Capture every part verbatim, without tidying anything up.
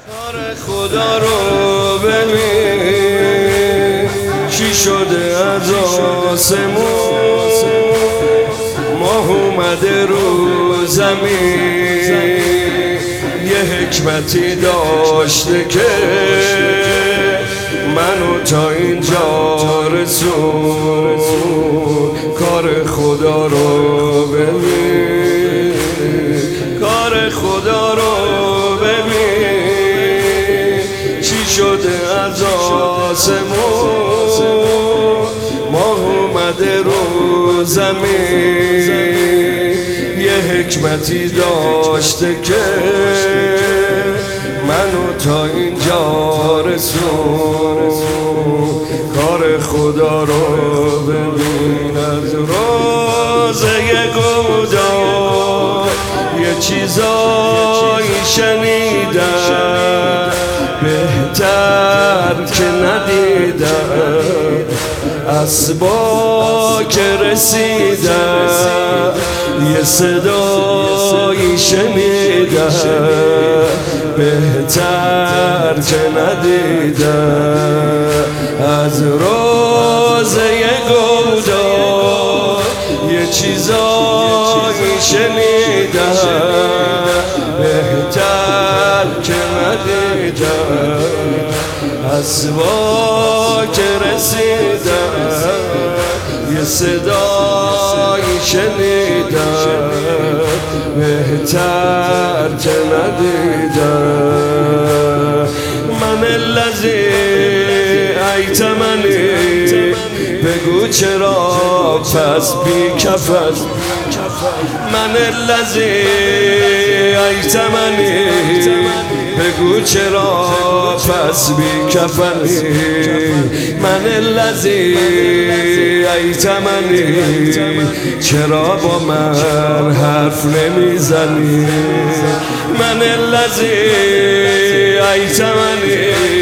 کار خدا رو ببین چی شده از آسمون، ماه اومده رو زمین، یه حکمتی داشته که منو تا اینجا رسون. کار خدا رو ببین، کار خدا رو ببین چی شده از آسمون، ماه اومده رو زمین، یه حکمتی داشته که منو تا اینجا رسون. کار خدا رو ببین، از روزه گودار یه چیزایی شنیدم بهتر که ندیدم، اسبا که رسیدم یه صدایی شنیدم بهتر که ندیدم. از روزه گودار یه چیزایی شنیدم بهتر که ندیدم، اسبا که رسیدم یه صدایی شنیدم بهتر که ندیدم. من الذی ایتمنی، بگو چرا پس بی کفن. من الذی ایتمنی، بگو چرا پس بی کفنی. من الذی ایتمنی، چرا با من حرف نمیزنی. من الذی ایتمنی،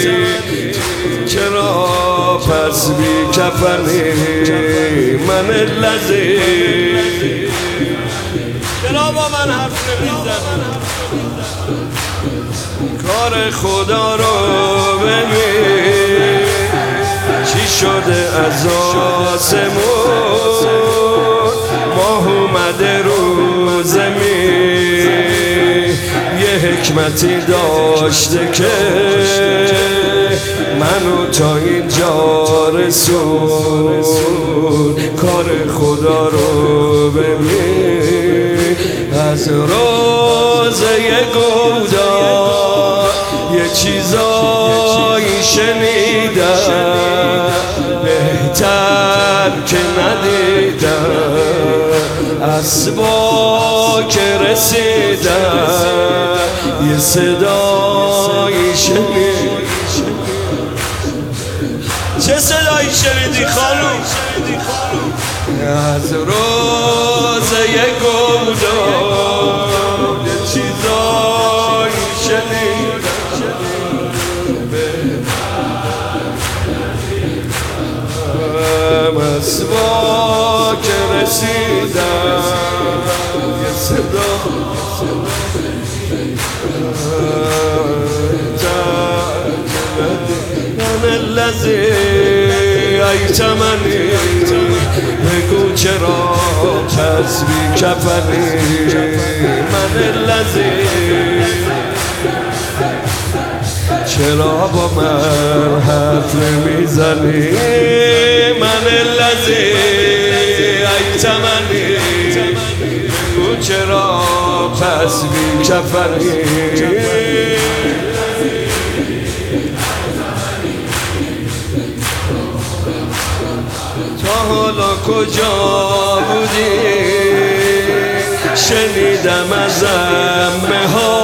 چرا پس بی کفنی. من الذی، چرا با من حرف نمیزنی. کار خدا رو ببین چی شده از آسمون، ماه اومده رو زمین، یه حکمتی داشته که منو تا اینجا رسون. کار خدا رو ببین، از روزه گودار یه چیزایی شنیدم بهتر که ندیدم، اسبا که رسیدم یه صدایی شنیدم. چه صدایی شنیدی خانوم؟ از روزه گودار یه چیزایی شنیدم، اسبا که رسیدم یه صدا. من الذی ایتمنی، بگو چرا پس بی کفنی. من الذی، چرا با من حرف نمیزنی. من الذی ایتمنی، بگو چرا پس بی کفنی. تا حالا کجا بودی؟ شنیدم از عمه ها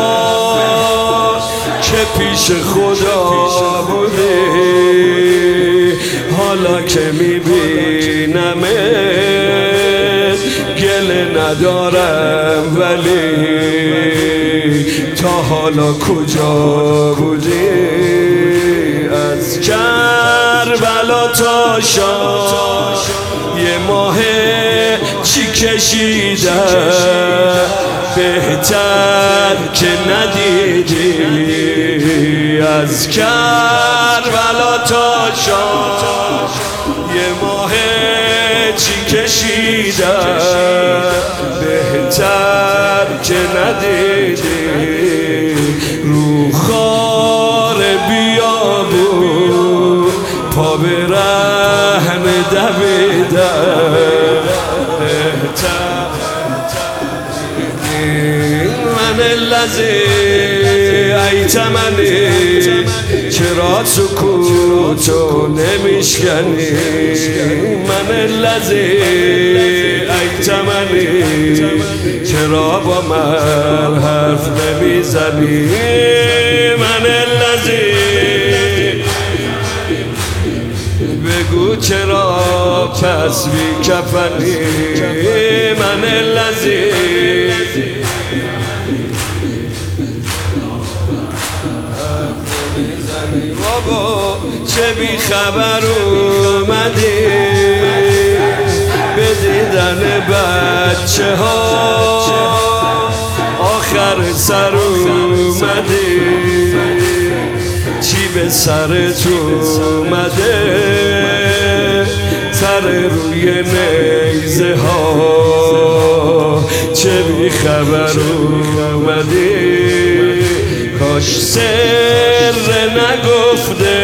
که پیش خدا بودی، حالا که میبینمت گله ندارم، ولی تا حالا کجا بودی؟ از کربلا تا شام یه ماه چی کشیدم بهتر که ندیدی. از کربلا تا شام یه ماه چی کشیدم بهتر که ندیدی رو خار بیابون پا به رحم دویدم بهتر من لذی ای تمنی چرا سکوتو نمیشکنی من لذی ای تمنی چرا با من حرف نمیزنی من لذی بگو چرا پس بی کفنی من لذی بابا چه بی خبر اومدی به دیدن بچه ها آخر سر اومدی چی به سرت اومده سر روی نیزه ها چه بی خبر اومدی کاش سر نگفته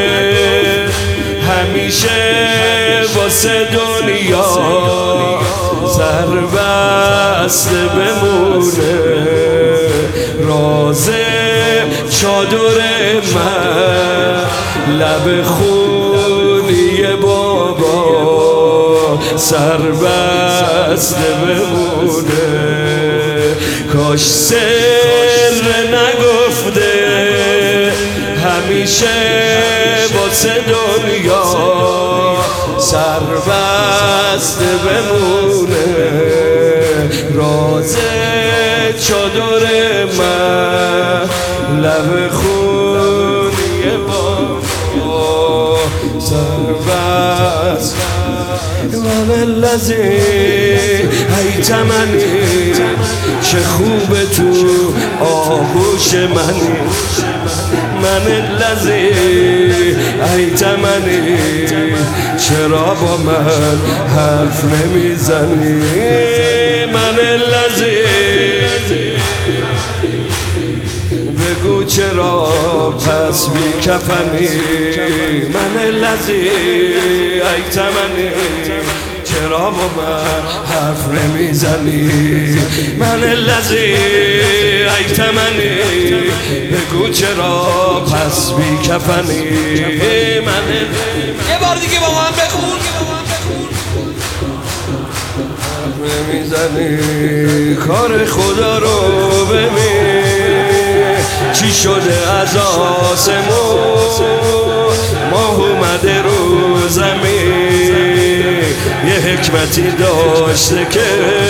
همیشه واسه دنیا سر بسته بمونه راز چادر من لب خونی بابا سر بسته بمونه کاش سر نگفته همیشه واسه دنیا سر بسته بمونه راز چادر من لب خونی بابا سر بسته من لذی ای تمنی چه خوب تو آغوش منی من لذی ای تمنی چرا با من حرف نمیزنی من لذی بگو چرا پس بی کفنی من لذی ای تمنی چرا با من حرف نمیزنی من لذی ای تمنی بگو چرا پس بی کفنی من یه بار دیگه با من بخون حرف نمیزنی کار خدا رو ببین چی شده از آسمون ماه اومده رو زمین یه حکمتی داشته که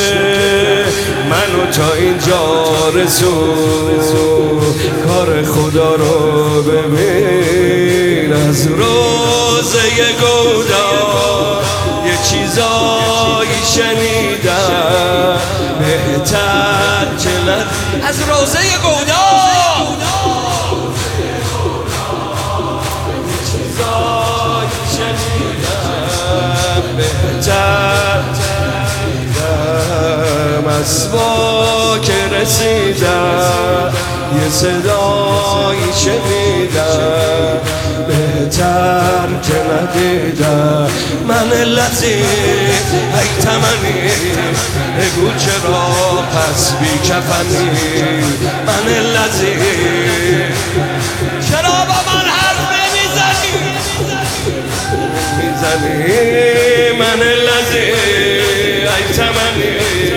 منو تا اینجا رسون کار خدا رو ببین از روزه گودا یه چیزایی شنیدم بهتر که از روزه گودا بهتر از با که رسیدم یه صدایی شنیدم بهتر که ندیدم من لذی ای تمنی بگو چرا پس بی کفنی من لذی چرا با من حرف نمیزنی میزنی من لذی ای تمنی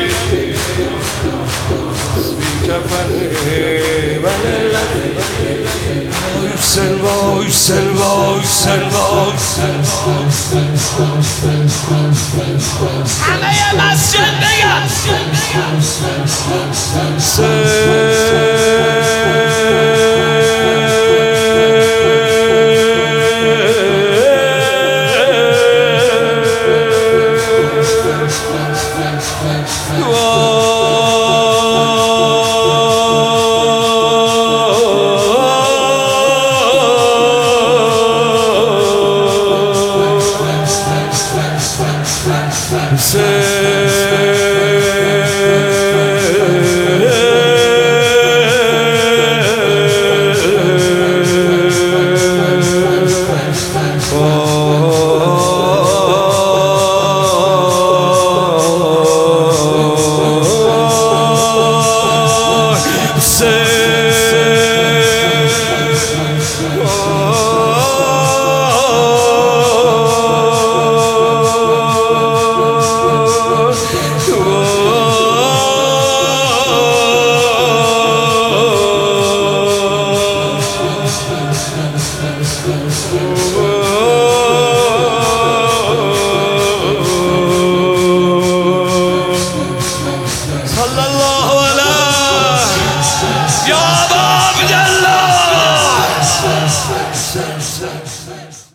بی کفنی من لذی سلوا سلوا سلوا همه مسجد بگن سر سر